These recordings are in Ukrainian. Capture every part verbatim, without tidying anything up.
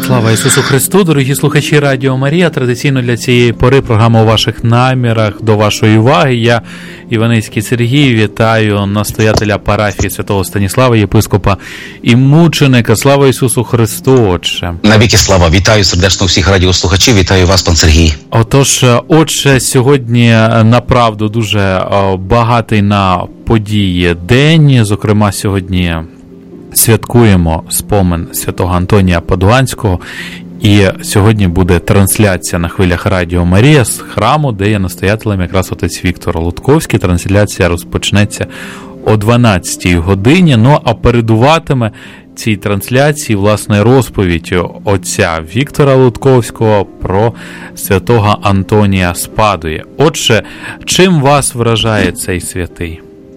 Слава Ісусу Христу, дорогі слухачі Радіо Марія. Традиційно для цієї пори програма «У ваших намірах» до вашої уваги. Я, Іваницький Сергій, вітаю настоятеля парафії Святого Станіслава, єпископа і мученика. Слава Ісусу Христу, Отче. Навіки слава. Вітаю сердечно всіх радіослухачів. Вітаю вас, пан Сергій. Отож, Отче, сьогодні направду дуже багатий на події день. Зокрема, сьогодні святкуємо спомин святого Антонія Падуанського, і сьогодні буде трансляція на хвилях Радіо Марія з храму, де є настоятелем якраз отець Віктор Лутковський. Трансляція розпочнеться о дванадцятій годині, ну а передуватиме цій трансляції власне розповідь отця Віктора Лутковського про святого Антонія з Падуї. Отже, чим вас вражає цей святий?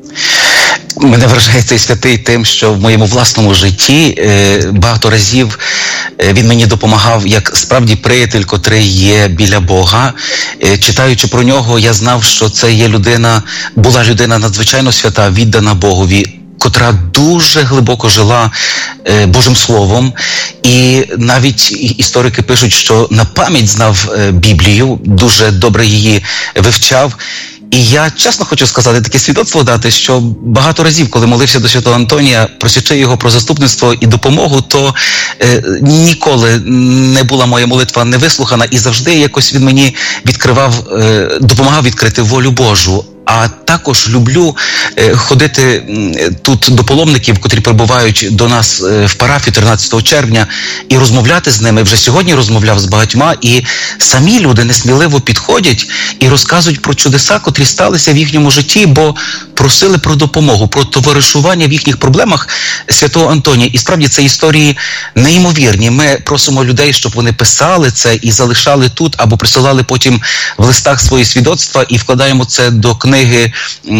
Мене вражає цей святий тим, що в моєму власному житті е, багато разів е, він мені допомагав як справді приятель, котрий є біля Бога. Е, читаючи про нього, я знав, що це є людина, була людина надзвичайно свята, віддана Богові, котра дуже глибоко жила е, Божим Словом. І навіть історики пишуть, що на пам'ять знав е, Біблію, дуже добре її вивчав. І я чесно хочу сказати, таке свідоцтво дати, що багато разів, коли молився до святого Антонія, просячи його про заступництво і допомогу, то е, ніколи не була моя молитва не вислухана, і завжди якось він мені відкривав, е, допомагав відкрити волю Божу. А також люблю е, ходити е, тут до паломників, котрі прибувають до нас е, в парафію тринадцятого червня, і розмовляти з ними. Вже сьогодні розмовляв з багатьма, і самі люди несміливо підходять і розказують про чудеса, котрі сталися в їхньому житті, бо просили про допомогу, про товаришування в їхніх проблемах святого Антонія. І справді це історії неймовірні. Ми просимо людей, щоб вони писали це і залишали тут, або присилали потім в листах свої свідоцтва, і вкладаємо це до книги книги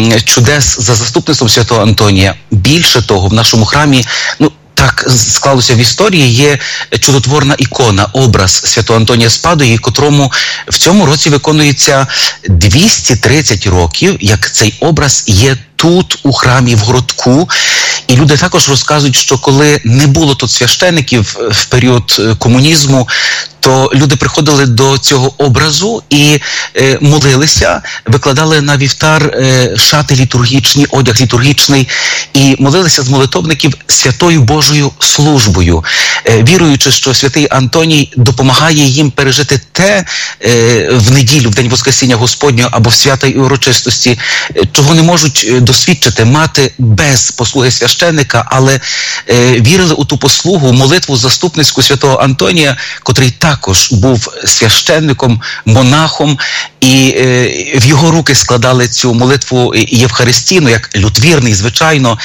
чудес за заступництвом святого Антонія. Більше того, в нашому храмі, ну, так склалося в історії, є чудотворна ікона, образ святого Антонія з Падуї, котрому в цьому році виконується двісті тридцять років, як цей образ є тут, у храмі, в городку. І люди також розказують, що коли не було тут священиків в період комунізму, то люди приходили до цього образу і е, молилися, викладали на вівтар е, шати літургічні, одяг літургічний, і молилися з молитовників святою Божою службою, е, віруючи, що святий Антоній допомагає їм пережити те е, в неділю, в день Воскресіння Господнього або в святій урочистості, е, чого не можуть досвідчити, мати без послуги священика, але е, вірили у ту послугу, молитву заступницьку святого Антонія, котрий також був священником, монахом, і е, в його руки складали цю молитву євхаристійну, як лютвірний, звичайно,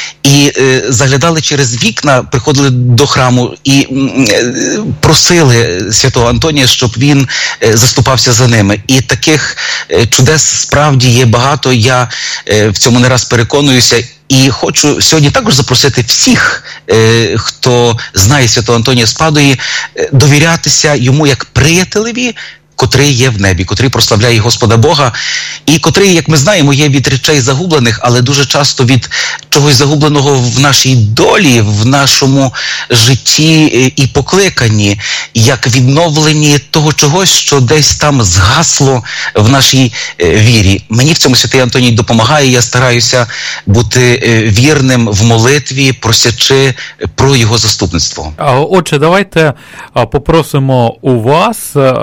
і е, заглядали через вікна, приходили до храму і е, просили святого Антонія, щоб він е, заступався за ними. І таких е, чудес справді є багато, я е, в цьому не раз переконуюся. І хочу сьогодні також запросити всіх, е, хто знає святого Антонія з Падуї, е, довірятися йому як приятелеві, котрий є в небі, котрий прославляє Господа Бога, і котрий, як ми знаємо, є від речей загублених, але дуже часто від чогось загубленого в нашій долі, в нашому житті і покликанні, як відновленні того чогось, що десь там згасло в нашій вірі. Мені в цьому святий Антоній допомагає, я стараюся бути вірним в молитві, просячи про його заступництво. Отже, давайте попросимо у вас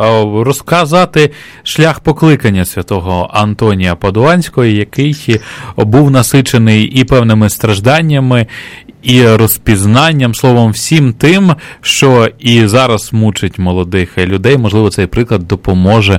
розказати шлях покликання святого Антонія Падуанського, який був насичений і певними стражданнями, і розпізнанням, словом, всім тим, що і зараз мучить молодих людей. Можливо, цей приклад допоможе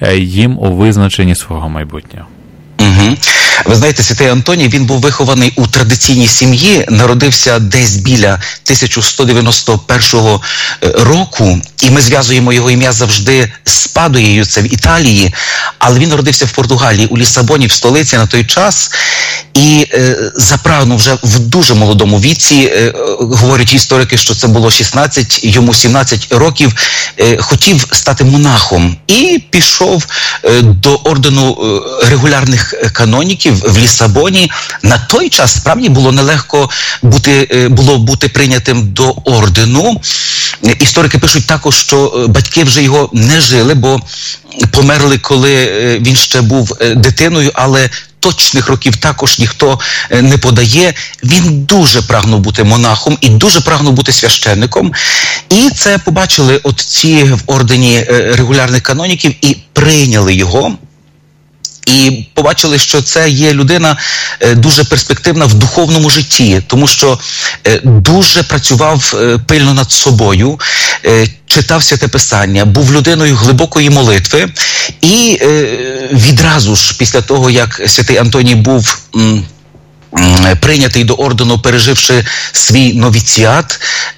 їм у визначенні свого майбутнього. Угу. Ви знаєте, святий Антоній, він був вихований у традиційній сім'ї, народився десь біля тисяча сто дев'яносто першого року, і ми зв'язуємо його ім'я завжди з Падуєю, це в Італії, але він народився в Португалії, у Лісабоні, в столиці на той час, і е, запрагнув вже в дуже молодому віці, е, говорять історики, що це було шістнадцять, йому сімнадцять років, е, хотів стати монахом і пішов е, до ордену е, регулярних каноніків в Лісабоні. На той час справді було нелегко бути, е, було бути прийнятим до ордену. історики пишуть також, що батьки вже його не жили, бо померли, коли він ще був дитиною, але точних років також ніхто не подає. Він дуже прагнув бути монахом і дуже прагнув бути священником. І це побачили отці в ордені регулярних каноніків і прийняли його. І побачили, що це є людина дуже перспективна в духовному житті, тому що дуже працював пильно над собою, читав Святе Писання, був людиною глибокої молитви. І відразу ж після того, як святий Антоній був прийнятий до ордену, переживши свій новіціат,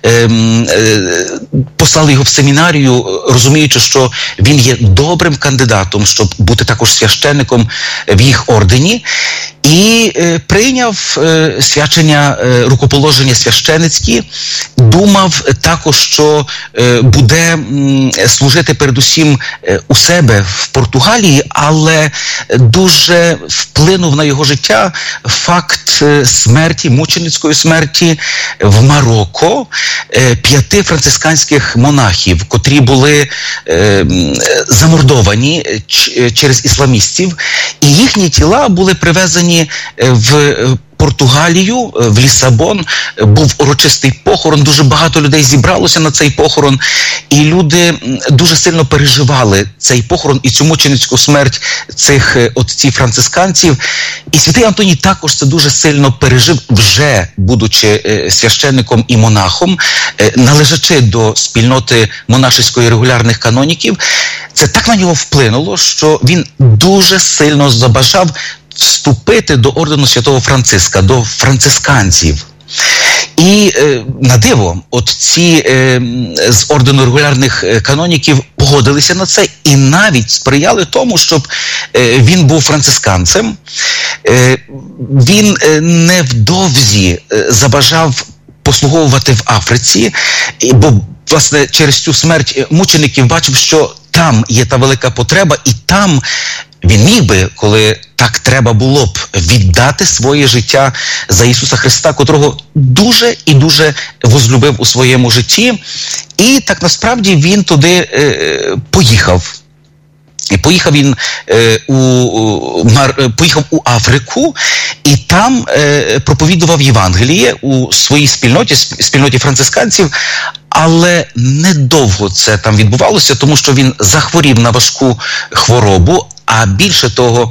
послали його в семінарію, розуміючи, що він є добрим кандидатом, щоб бути також священником в їх ордені, і прийняв свячення, рукоположення священицькі, думав також, що буде служити передусім у себе в Португалії, але дуже вплинув на його життя факт смерті, мученицької смерті в Марокко п'яти францисканських монахів, котрі були е, замордовані через ісламістів, і їхні тіла були привезені в Португалію, в Лісабон. Був урочистий похорон, дуже багато людей зібралося на цей похорон, і люди дуже сильно переживали цей похорон і цю мученицьку смерть цих отців францисканців. І святий Антоній також це дуже сильно пережив, вже будучи священником і монахом, належачи до спільноти монашеської регулярних каноніків. Це так на нього вплинуло, що він дуже сильно забажав вступити до ордену святого Франциска, до францисканців. І е, на диво, от ці е, з ордену регулярних каноніків погодилися на це і навіть сприяли тому, щоб е, він був францисканцем. Е, він е, невдовзі е, забажав послуговувати в Африці, бо, власне, через цю смерть мучеників бачив, що там є та велика потреба, і там він міг би, коли так треба було б, віддати своє життя за Ісуса Христа, котрого дуже і дуже возлюбив у своєму житті. І так насправді він туди е, поїхав. І поїхав він е, у, мар, поїхав у Африку, і там е, проповідував Євангеліє у своїй спільноті, спільноті францисканців, але недовго це там відбувалося, тому що він захворів на важку хворобу, а більше того,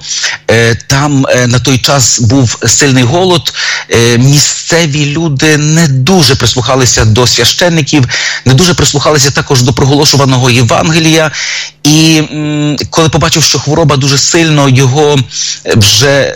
там на той час був сильний голод, місцеві люди не дуже прислухалися до священників, не дуже прислухалися також до проголошуваного Євангелія, і коли побачив, що хвороба дуже сильно його вже,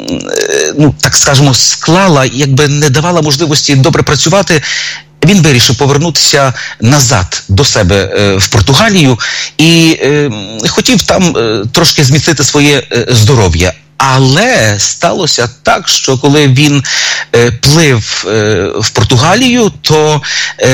ну так скажемо, склала, якби не давала можливості добре працювати, він вирішив повернутися назад до себе е, в Португалію і е, хотів там е, трошки зміцнити своє е, здоров'я. Але сталося так, що коли він е, плив е, в Португалію, то е,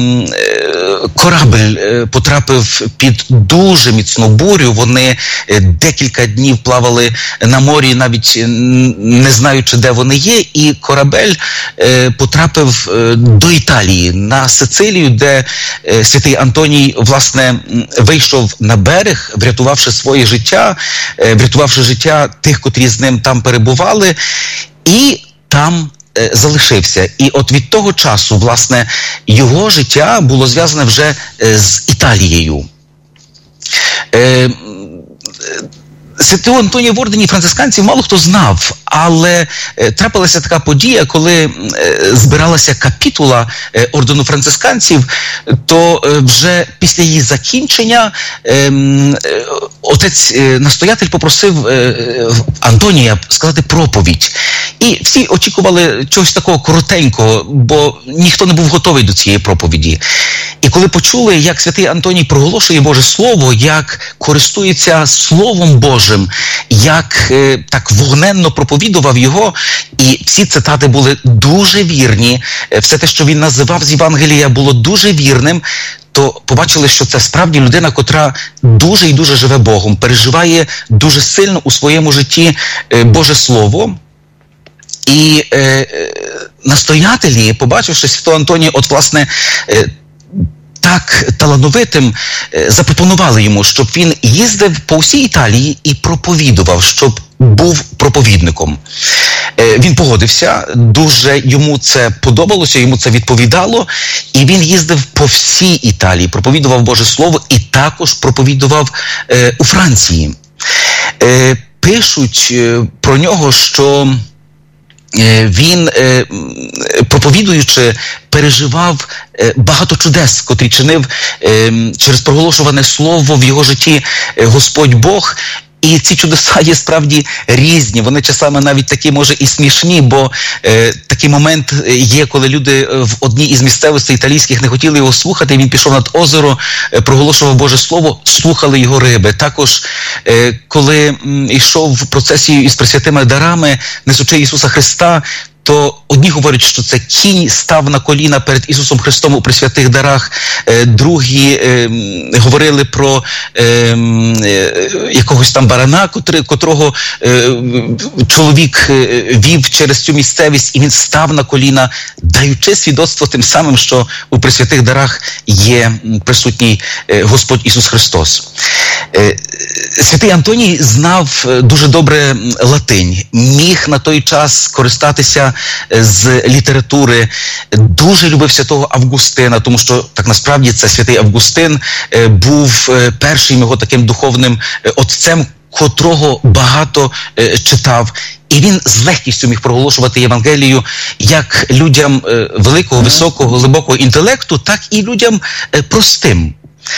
е, корабель е, потрапив під дуже міцну бурю. Вони е, декілька днів плавали на морі, навіть не знаючи, де вони є. І корабель е, потрапив е, до Італії, на Сицилію, де е, святий Антоній, власне, вийшов на берег, врятувавши своє життя, е, врятувавши життя тих, котрі з ним там перебували, і там е, залишився. І от від того часу, власне, його життя було зв'язане вже е, з Італією. Е, Святого Антонія в ордені францисканців мало хто знав, але е, трапилася така подія, коли е, збиралася капітула е, ордену францисканців, то е, вже після її закінчення е, е, отець-настоятель попросив е, Антонія сказати проповідь. І всі очікували чогось такого коротенького, бо ніхто не був готовий до цієї проповіді. І коли почули, як святий Антоній проголошує Боже Слово, як користується Словом Божим, як е, так вогненно проповідував його, і всі цитати були дуже вірні, все те, що він називав з Євангелія, було дуже вірним, то побачили, що це справді людина, котра дуже і дуже живе Богом, переживає дуже сильно у своєму житті е, Боже Слово. І е, е, настоятелі, побачивши святого Антонія, от, власне, е, так талановитим, запропонували йому, щоб він їздив по всій Італії і проповідував, щоб був проповідником. Він погодився, дуже йому це подобалося, йому це відповідало, і він їздив по всій Італії, проповідував Боже Слово і також проповідував у Франції. Пишуть про нього, що він, проповідуючи, переживав багато чудес, котрі чинив через проголошуване слово в його житті Господь Бог. І ці чудеса є справді різні, вони часами навіть такі, може, і смішні, бо е, такий момент є, коли люди в одній із місцевостей італійських не хотіли його слухати, і він пішов над озеро, е, проголошував Боже Слово, слухали його риби. Також, е, коли м, йшов в процесію із пресвятими дарами, несучи Ісуса Христа, то одні говорять, що це кінь став на коліна перед Ісусом Христом у пресвятих дарах, е, другі е, говорили про е, е, якогось там барана, котри, котрого е, чоловік вів через цю місцевість, і він став на коліна, даючи свідоцтво тим самим, що у пресвятих дарах є присутній е, Господь Ісус Христос. Е, Святий Антоній знав дуже добре латинь, міг на той час користатися з літератури, дуже любив святого Августина, тому що так насправді це святий Августин був першим його таким духовним отцем, котрого багато читав. І він з легкістю міг проголошувати Євангелію як людям великого, високого, глибокого інтелекту, так і людям простим.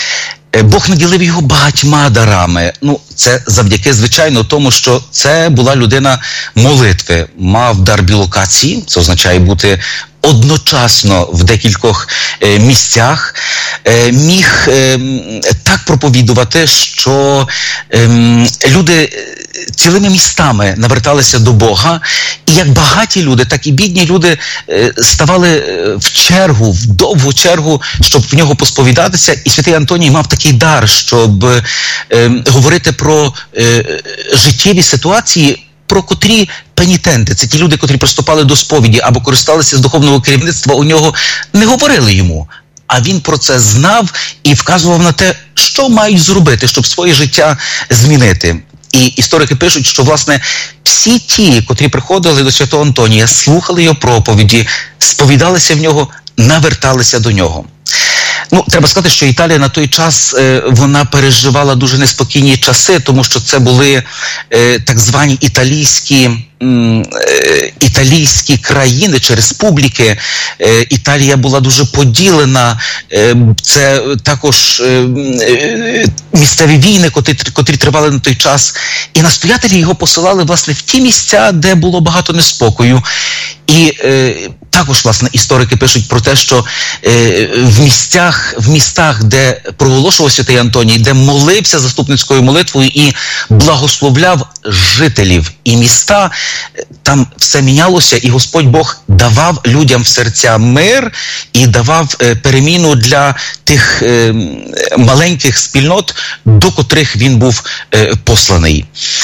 Бог наділив його багатьма дарами. Ну, це завдяки, звичайно, тому, що це була людина молитви. Мав дар білокації, це означає бути одночасно в декількох е, місцях. Е, міг е, так проповідувати, що е, люди цілими містами наверталися до Бога, і як багаті люди, так і бідні люди е, ставали в чергу, в довгу чергу, щоб в нього посповідатися. І святий Антоній мав такий дар, щоб е, говорити про е, життєві ситуації, про котрі пенітенти, це ті люди, котрі приступали до сповіді або користалися з духовного керівництва, у нього не говорили йому. А він про це знав і вказував на те, що мають зробити, щоб своє життя змінити. І історики пишуть, що, власне, всі ті, котрі приходили до святого Антонія, слухали його проповіді, сповідалися в нього, наверталися до нього. Ну, треба сказати, що Італія на той час, е, вона переживала дуже неспокійні часи, тому що це були е, так звані італійські, м, е, італійські країни чи республіки. Е, Італія була дуже поділена, е, це також е, е, місцеві війни, котрі, котрі тривали на той час. І настоятелі його посилали, власне, в ті місця, де було багато неспокою. І е, також, власне, історики пишуть про те, що е, в місцях, в містах, де проголошував святий Антоній, де молився заступницькою молитвою і благословляв жителів і міста, там все мінялося, і Господь Бог давав людям в серця мир і давав е, переміну для тих е, маленьких спільнот, до котрих він був е, посланий.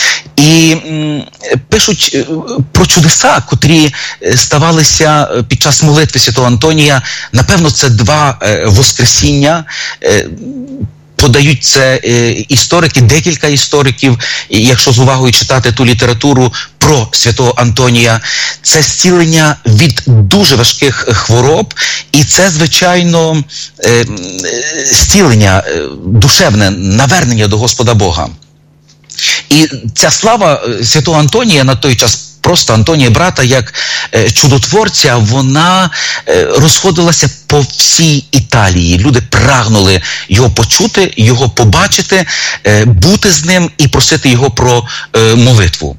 І м, пишуть е, про чудеса, котрі ставалися під час молитви святого Антонія. Напевно, це два е, воскресіння. Е, Подають це е, історики, декілька істориків, і якщо з увагою читати ту літературу про святого Антонія. Це зцілення від дуже важких хвороб, і це, звичайно, е, зцілення е, душевне, навернення до Господа Бога. І ця слава святого Антонія на той час, просто Антонія брата, як е, чудотворця, вона е, розходилася по всій Італії. Люди прагнули його почути, його побачити, е, бути з ним і просити його про е, молитву.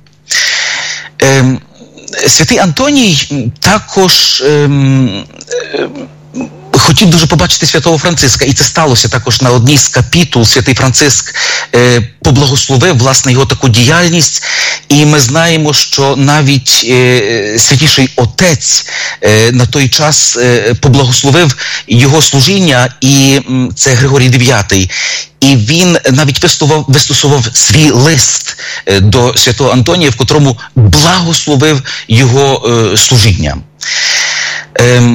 Е, Святий Антоній також е, е, хотів дуже побачити святого Франциска, і це сталося також на одній з капітул. Святий Франциск е, поблагословив, власне, його таку діяльність, і ми знаємо, що навіть е, Святіший Отець е, на той час е, поблагословив його служіння, і м, це Григорій дев'ятий. І він навіть вистував, вистосував свій лист е, до святого Антонія, в котрому благословив його е, служіння. Е,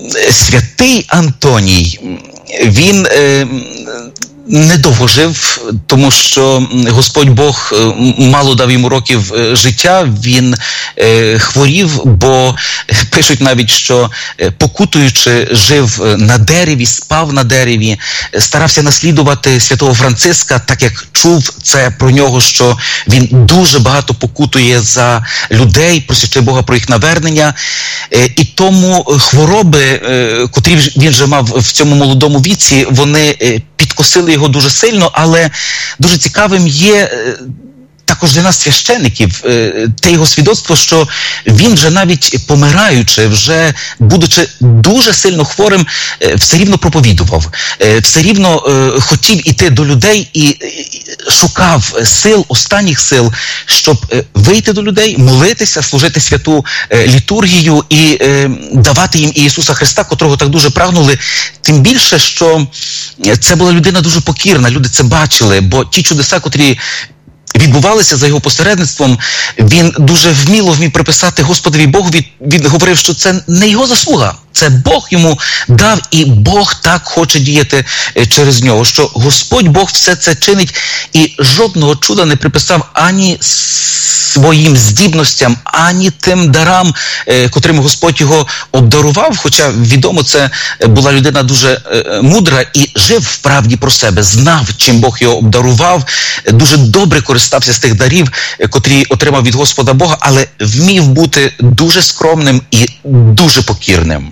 святий Антоній, він недовго жив, тому що Господь Бог мало дав йому років життя, він е, хворів, бо пишуть навіть, що покутуючи жив на дереві, спав на дереві, старався наслідувати святого Франциска, так як чув це про нього, що він дуже багато покутує за людей, просячи Бога про їх навернення. Е, і тому хвороби, е, котрі він вже мав в цьому молодому віці, вони е, підкосили його дуже сильно, але дуже цікавим є також для нас, священиків, те його свідоцтво, що він вже навіть помираючи, вже будучи дуже сильно хворим, все рівно проповідував, все рівно хотів іти до людей і шукав сил, останніх сил, щоб вийти до людей, молитися, служити святу літургію і давати їм Ісуса Христа, котрого так дуже прагнули. Тим більше, що це була людина дуже покірна, люди це бачили, бо ті чудеса, котрі відбувалися за його посередництвом, він дуже вміло вмів приписати Господові Богу. Він, він говорив, що це не його заслуга, це Бог йому дав, і Бог так хоче діяти через нього, що Господь Бог все це чинить, і жодного чуда не приписав ані своїм здібностям, ані тим дарам, котрими Господь його обдарував, хоча, відомо, це була людина дуже мудра і жив вправді про себе, знав, чим Бог його обдарував, дуже добре користався з тих дарів, котрі отримав від Господа Бога, але вмів бути дуже скромним і дуже покірним.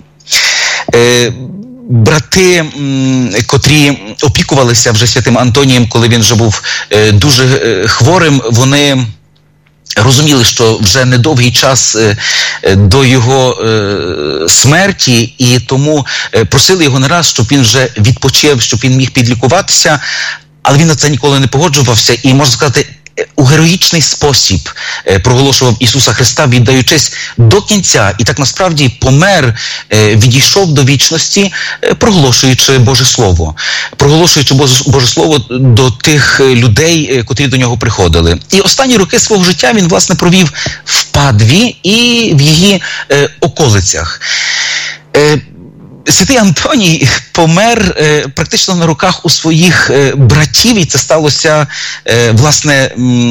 Брати, котрі опікувалися вже святим Антонієм, коли він вже був дуже хворим, вони розуміли, що вже недовгий час до його смерті, і тому просили його не раз, щоб він вже відпочив, щоб він міг підлікуватися, але він на це ніколи не погоджувався і, можна сказати, у героїчний спосіб проголошував Ісуса Христа, віддаючись до кінця. І так насправді помер, відійшов до вічності, проголошуючи Боже Слово. Проголошуючи Боже Слово до тих людей, котрі до нього приходили. І останні роки свого життя він, власне, провів в Падві і в її околицях. Святий Антоній помер е, практично на руках у своїх е, братів, і це сталося, е, власне,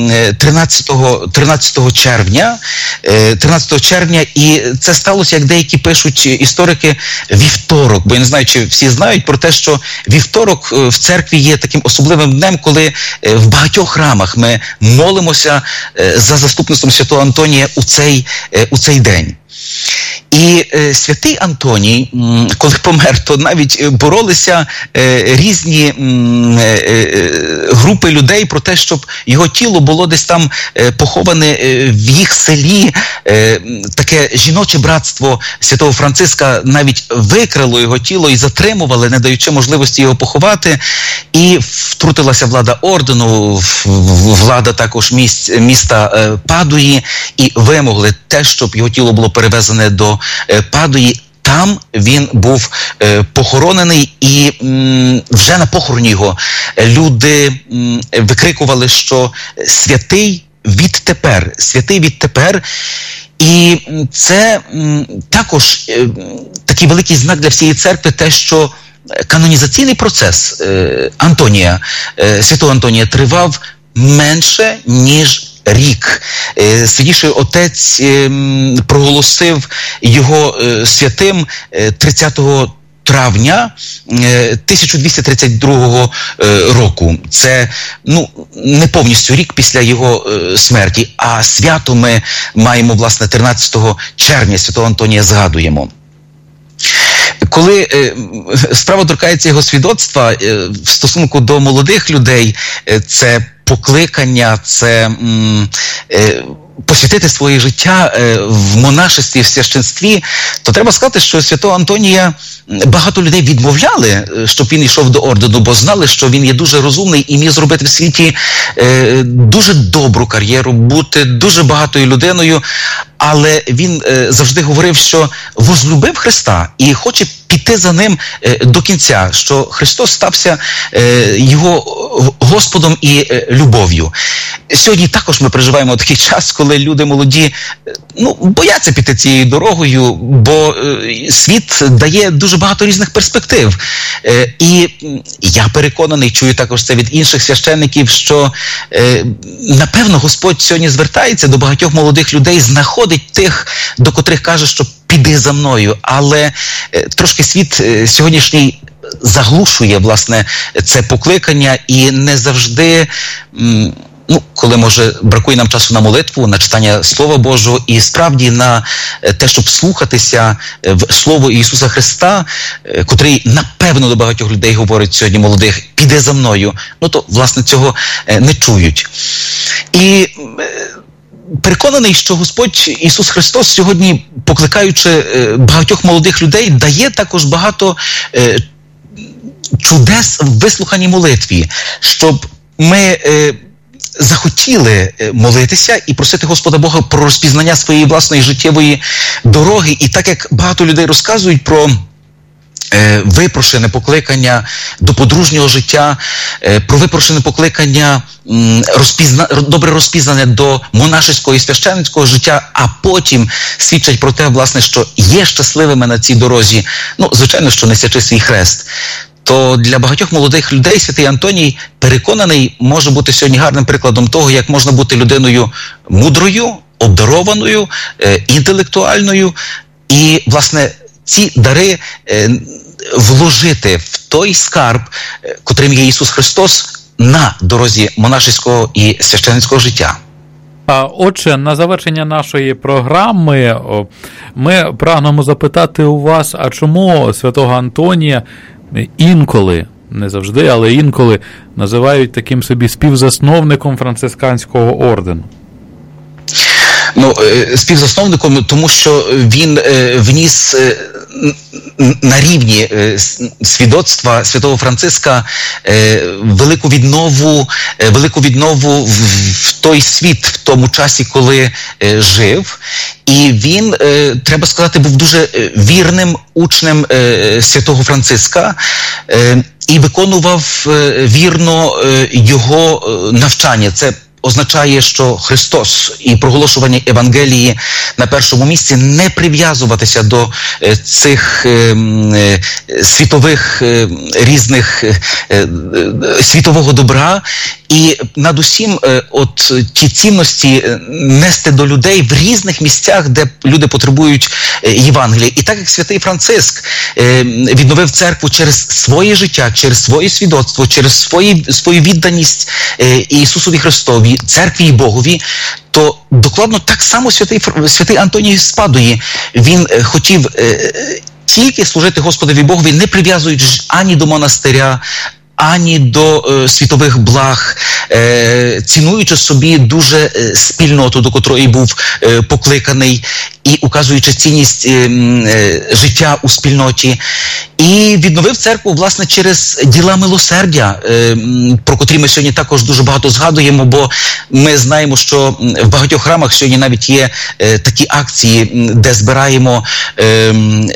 тринадцятого червня, е, тринадцятого червня, і це сталося, як деякі пишуть історики, вівторок, бо я не знаю, чи всі знають про те, що вівторок в церкві є таким особливим днем, коли е, в багатьох храмах ми молимося е, за заступництвом святого Антонія у цей, е, у цей день. І е, святий Антоній, м, коли помер, то навіть боролися е, різні м, е, групи людей про те, щоб його тіло було десь там е, поховане е, в їх селі. Е, таке жіноче братство святого Франциска навіть викрало його тіло і затримували, не даючи можливості його поховати. І втрутилася влада ордену, влада також міст, міста е, Падуї, і вимогли те, щоб його тіло було перевезене до Падуї. Там він був е, похоронений, і м, вже на похороні його люди м, викрикували, що святий відтепер, святий відтепер. І це м, також е, такий великий знак для всієї церкви, те, що канонізаційний процес е, Антонія, е, святого Антонія тривав менше, ніж рік. Святіший Отець проголосив його святим тридцятого травня тисяча двісті тридцять другого року. Це, ну, не повністю рік після його смерті, а свято ми маємо, власне, тринадцятого червня, святого Антонія згадуємо. Коли е, справа торкається його свідоцтва е, в стосунку до молодих людей, е, це покликання, це м, е, посвятити своє життя е, в монашестві, в священстві, то треба сказати, що святого Антонія багато людей відмовляли, щоб він йшов до ордену, бо знали, що він є дуже розумний і міг зробити в світі е, дуже добру кар'єру, бути дуже багатою людиною, але він е, завжди говорив, що возлюбив Христа і хоче піти за ним до кінця, що Христос стався його Господом і любов'ю. Сьогодні також ми переживаємо такий час, коли люди молоді ну, бояться піти цією дорогою, бо світ дає дуже багато різних перспектив. І я переконаний, чую також це від інших священників, що напевно Господь сьогодні звертається до багатьох молодих людей, знаходить тих, до котрих каже, що піди за мною. Але трошки світ сьогоднішній заглушує, власне, це покликання і не завжди... Ну, коли, може, бракує нам часу на молитву, на читання Слова Божого і справді на те, щоб слухатися в Слово Ісуса Христа, котрий, напевно, до багатьох людей говорить сьогодні молодих, піде за мною, ну, то, власне, цього не чують. І переконаний, що Господь Ісус Христос сьогодні, покликаючи багатьох молодих людей, дає також багато чудес в вислуханій молитві, щоб ми захотіли молитися і просити Господа Бога про розпізнання своєї власної життєвої дороги. І так як багато людей розказують про е, випрошене покликання до подружнього життя, е, про випрошене покликання м, розпізна, добре розпізнане до монашеського і священницького життя, а потім свідчать про те, власне, що є щасливими на цій дорозі, ну, звичайно, що несячи свій хрест, то для багатьох молодих людей святий Антоній, переконаний, може бути сьогодні гарним прикладом того, як можна бути людиною мудрою, обдарованою, е, інтелектуальною і, власне, ці дари е, вложити в той скарб, е, котрим є Ісус Христос, на дорозі монашеського і священницького життя. Отже, на завершення нашої програми ми прагнемо запитати у вас, а чому святого Антонія інколи, не завжди, але інколи називають таким собі співзасновником францисканського ордену? Ну, співзасновником, тому що він вніс на рівні свідоцтва святого Франциска велику віднову, велику віднову в той світ, в тому часі, коли жив. І він, треба сказати, був дуже вірним учнем святого Франциска і виконував вірно його навчання. Це означає, що Христос і проголошування Евангелії на першому місці, не прив'язуватися до е, цих е, е, світових е, різних е, е, світового добра, і над усім е, от ті цінності нести до людей в різних місцях, де люди потребують е, Євангелія. І так як святий Франциск е, відновив церкву через своє життя, через своє свідоцтво, через свої, свою відданість е, Ісусові Христові, церкві і Богові, то докладно так само святий, святий Антоній з Падуї, він е, хотів е, тільки служити Господові Богові, не прив'язуючись ані до монастиря, ані до е, світових благ, е, цінуючи собі дуже е, спільноту, до котрої був е, покликаний, і указуючи цінність е, е, життя у спільноті. І відновив церкву, власне, через діла милосердя, е, про котрі ми сьогодні також дуже багато згадуємо, бо ми знаємо, що в багатьох храмах сьогодні навіть є е, такі акції, де збираємо е,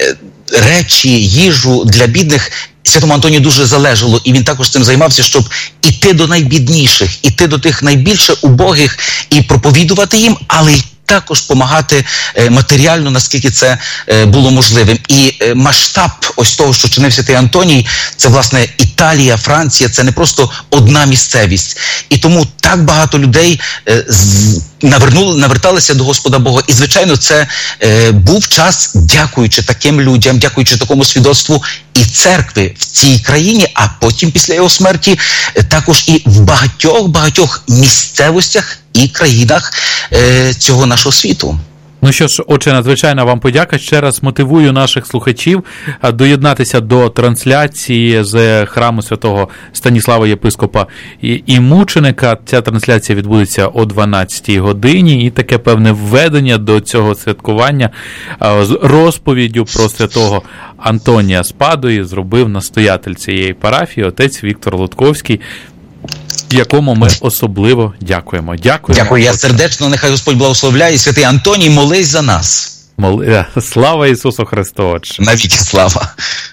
речі, їжу для бідних. Святому Антонію дуже залежало, і він також цим займався, щоб іти до найбідніших, іти до тих найбільше убогих і проповідувати їм, але й також допомагати матеріально, наскільки це було можливим. І масштаб ось того, що чинив святий Антоній, це, власне, Італія, Франція, це не просто одна місцевість. І тому так багато людей навернули, наверталися до Господа Бога. І, звичайно, це був час, дякуючи таким людям, дякуючи такому свідоцтву і церкви в цій країні, а потім, після його смерті, також і в багатьох-багатьох місцевостях і країнах е, цього нашого світу. Ну що ж, отже, надзвичайно вам подяка. Ще раз мотивую наших слухачів доєднатися до трансляції з храму святого Станіслава Єпископа і, і мученика. Ця трансляція відбудеться о дванадцятій годині, і таке певне введення до цього святкування з розповіддю про святого Антонія з Падуї зробив настоятель цієї парафії, отець Віктор Лутковський, якому ми особливо дякуємо. Дякуємо. Дякую, я сердечно, нехай Господь благословляє. Святий Антоній, молись за нас. Моли... Слава Ісусу Христу, Отче. Навіки слава.